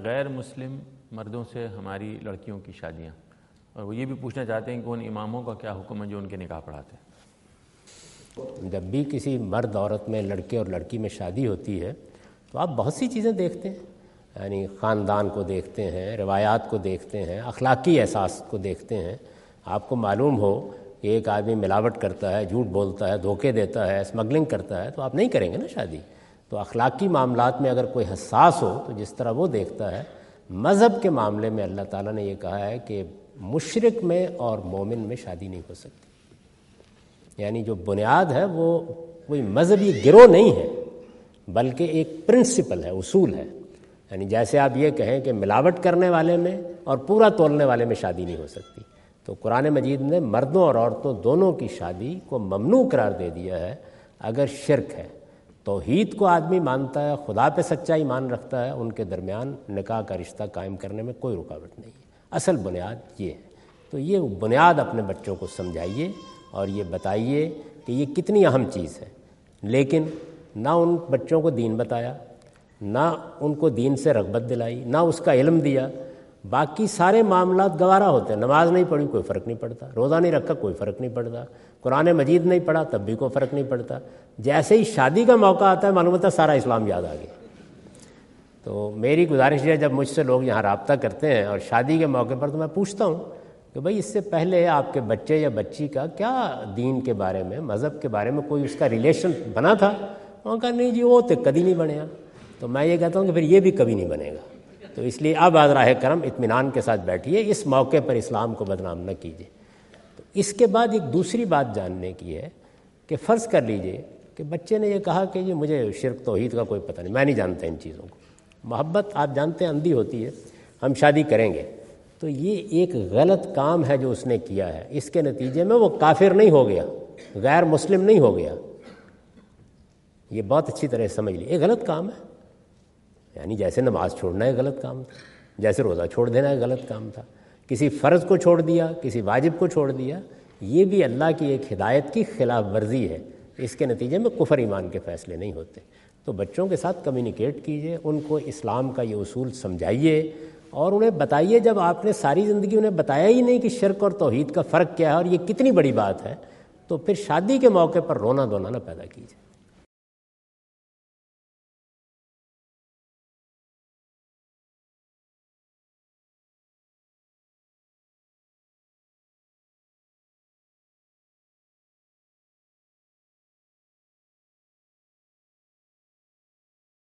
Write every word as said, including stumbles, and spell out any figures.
غیر مسلم مردوں سے ہماری لڑکیوں کی شادیاں، اور وہ یہ بھی پوچھنا چاہتے ہیں کہ ان اماموں کا کیا حکم ہے جو ان کے نکاح پڑھاتے ہیں؟ جب بھی کسی مرد عورت میں، لڑکے اور لڑکی میں شادی ہوتی ہے تو آپ بہت سی چیزیں دیکھتے ہیں، یعنی خاندان کو دیکھتے ہیں، روایات کو دیکھتے ہیں، اخلاقی احساس کو دیکھتے ہیں۔ آپ کو معلوم ہو کہ ایک آدمی ملاوٹ کرتا ہے، جھوٹ بولتا ہے، دھوکے دیتا ہے، اسمگلنگ کرتا ہے، تو آپ نہیں کریں گے نا شادی۔ تو اخلاقی معاملات میں اگر کوئی حساس ہو تو جس طرح وہ دیکھتا ہے، مذہب کے معاملے میں اللہ تعالیٰ نے یہ کہا ہے کہ مشرک میں اور مومن میں شادی نہیں ہو سکتی۔ یعنی جو بنیاد ہے وہ کوئی مذہبی گروہ نہیں ہے، بلکہ ایک پرنسپل ہے، اصول ہے۔ یعنی جیسے آپ یہ کہیں کہ ملاوٹ کرنے والے میں اور پورا تولنے والے میں شادی نہیں ہو سکتی، تو قرآن مجید نے مردوں اور عورتوں دونوں کی شادی کو ممنوع قرار دے دیا ہے اگر شرک ہے۔ توحید کو آدمی مانتا ہے، خدا پہ سچا ایمان رکھتا ہے، ان کے درمیان نکاح کا رشتہ قائم کرنے میں کوئی رکاوٹ نہیں ہے۔ اصل بنیاد یہ ہے۔ تو یہ بنیاد اپنے بچوں کو سمجھائیے اور یہ بتائیے کہ یہ کتنی اہم چیز ہے، لیکن نہ ان بچوں کو دین بتایا، نہ ان کو دین سے رغبت دلائی، نہ اس کا علم دیا۔ باقی سارے معاملات گوارا ہوتے ہیں، نماز نہیں پڑھی کوئی فرق نہیں پڑتا، روزہ نہیں رکھا کوئی فرق نہیں پڑتا، قرآن مجید نہیں پڑھا تب بھی کوئی فرق نہیں پڑتا۔ جیسے ہی شادی کا موقع آتا ہے معلوم ہوتا ہے سارا اسلام یاد آ گیا۔ تو میری گزارش ہے، جب مجھ سے لوگ یہاں رابطہ کرتے ہیں اور شادی کے موقع پر، تو میں پوچھتا ہوں کہ بھئی اس سے پہلے آپ کے بچے یا بچی کا کیا دین کے بارے میں، مذہب کے بارے میں کوئی اس کا ریلیشن بنا تھا؟ انہوں نے کہا نہیں جی وہ تو کبھی نہیں بنیا۔ تو میں یہ کہتا ہوں کہ پھر یہ بھی کبھی نہیں بنے گا۔ تو اس لیے اب راہ کرم اطمینان کے ساتھ بیٹھیے، اس موقع پر اسلام کو بدنام نہ کیجیے۔ تو اس کے بعد ایک دوسری بات جاننے کی ہے کہ فرض کر لیجئے کہ بچے نے یہ کہا کہ یہ مجھے شرک توحید کا کوئی پتہ نہیں، میں نہیں جانتا ان چیزوں کو۔ محبت آپ جانتے ہیں اندھی ہوتی ہے، ہم شادی کریں گے، تو یہ ایک غلط کام ہے جو اس نے کیا ہے، اس کے نتیجے میں وہ کافر نہیں ہو گیا، غیر مسلم نہیں ہو گیا۔ یہ بہت اچھی طرح سمجھ لیے، یہ غلط کام ہے۔ یعنی جیسے نماز چھوڑنا ایک غلط کام تھا، جیسے روزہ چھوڑ دینا ایک غلط کام تھا، کسی فرض کو چھوڑ دیا، کسی واجب کو چھوڑ دیا، یہ بھی اللہ کی ایک ہدایت کی خلاف ورزی ہے۔ اس کے نتیجے میں کفر ایمان کے فیصلے نہیں ہوتے۔ تو بچوں کے ساتھ کمیونیکیٹ کیجئے، ان کو اسلام کا یہ اصول سمجھائیے اور انہیں بتائیے، جب آپ نے ساری زندگی انہیں بتایا ہی نہیں کہ شرک اور توحید کا فرق کیا ہے اور یہ کتنی بڑی بات ہے، تو پھر شادی کے موقع پر رونا دھونا نہ پیدا کیجیے۔